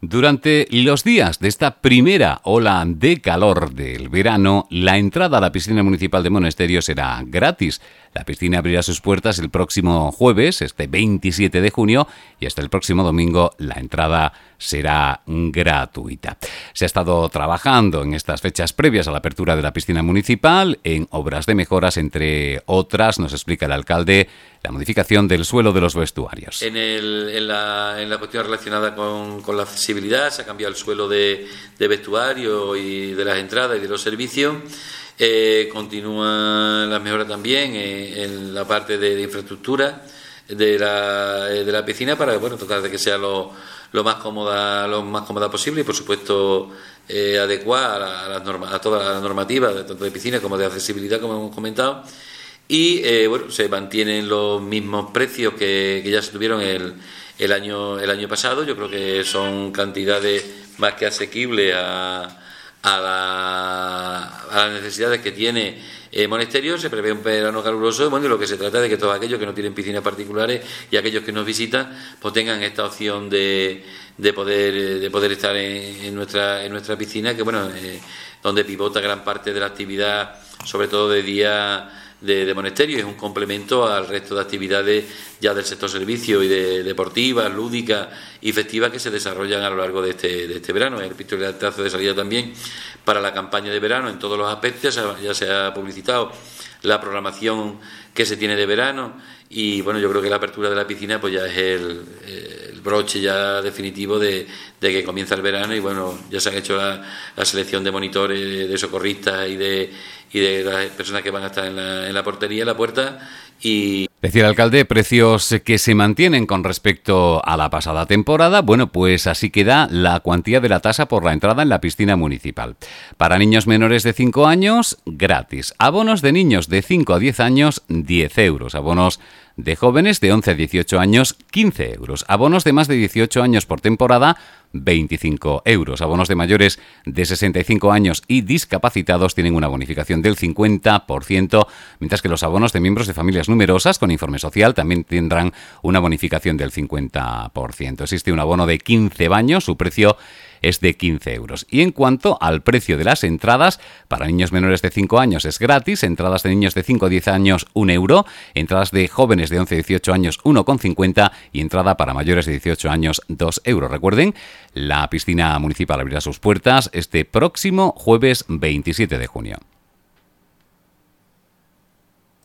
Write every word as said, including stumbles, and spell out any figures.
Durante los días de esta primera ola de calor del verano, la entrada a la piscina municipal de Monesterio será gratis. La piscina abrirá sus puertas el próximo jueves, este veintisiete de junio, y hasta el próximo domingo la entrada será gratuita. Se ha estado trabajando en estas fechas previas a la apertura de la piscina municipal en obras de mejoras, entre otras, nos explica el alcalde, la modificación del suelo de los vestuarios. En, el, en, la, en la cuestión relacionada con, con la accesibilidad, se ha cambiado el suelo de, de vestuario y de las entradas y de los servicios. Eh, continúan las mejoras también en, en la parte de, de infraestructura de la, de la piscina para bueno tratar de que sea lo, lo más cómoda lo más cómoda posible y por supuesto eh, adecuar a, la, a, las norma, a toda la normativa tanto de piscina como de accesibilidad, como hemos comentado. Y eh, bueno, se mantienen los mismos precios que, que ya se tuvieron el, el año el año pasado. Yo creo que son cantidades más que asequibles a A, la, a las necesidades que tiene eh, Monesterio. Se prevé un verano caluroso, bueno, y lo que se trata es de que todos aquellos que no tienen piscinas particulares y aquellos que nos visitan pues tengan esta opción de, de poder de poder estar en, en nuestra en nuestra piscina, que bueno eh, donde pivota gran parte de la actividad, sobre todo de día de, de Monesterio, es un complemento al resto de actividades ya del sector servicio y de deportivas, lúdicas y festivas que se desarrollan a lo largo de este, de este verano. El pistoletazo de salida también para la campaña de verano en todos los aspectos. Ya se ha publicitado la programación que se tiene de verano y bueno, yo creo que la apertura de la piscina pues ya es el, el broche ya definitivo de, de que comienza el verano y bueno, ya se han hecho la, la selección de monitores, de socorristas y de y de las personas que van a estar en la, en la portería, en la puerta. Y decía el alcalde, precios que se mantienen con respecto a la pasada temporada. Bueno, pues así queda la cuantía de la tasa por la entrada en la piscina municipal. Para niños menores de cinco años, gratis. Abonos de niños de cinco a diez años, diez euros. Abonos de jóvenes de once a dieciocho años, quince euros. Abonos de más de dieciocho años por temporada, veinticinco euros. Abonos de mayores de sesenta y cinco años y discapacitados tienen una bonificación del cincuenta por ciento, mientras que los abonos de miembros de familias numerosas con informe social también tendrán una bonificación del cincuenta por ciento. Existe un abono de quince baños, su precio es de quince euros. Y en cuanto al precio de las entradas, para niños menores de cinco años es gratis, entradas de niños de cinco a diez años un euro, entradas de jóvenes de once a dieciocho años uno con cincuenta y entrada para mayores de dieciocho años dos euros. Recuerden, la piscina municipal abrirá sus puertas este próximo jueves veintisiete de junio.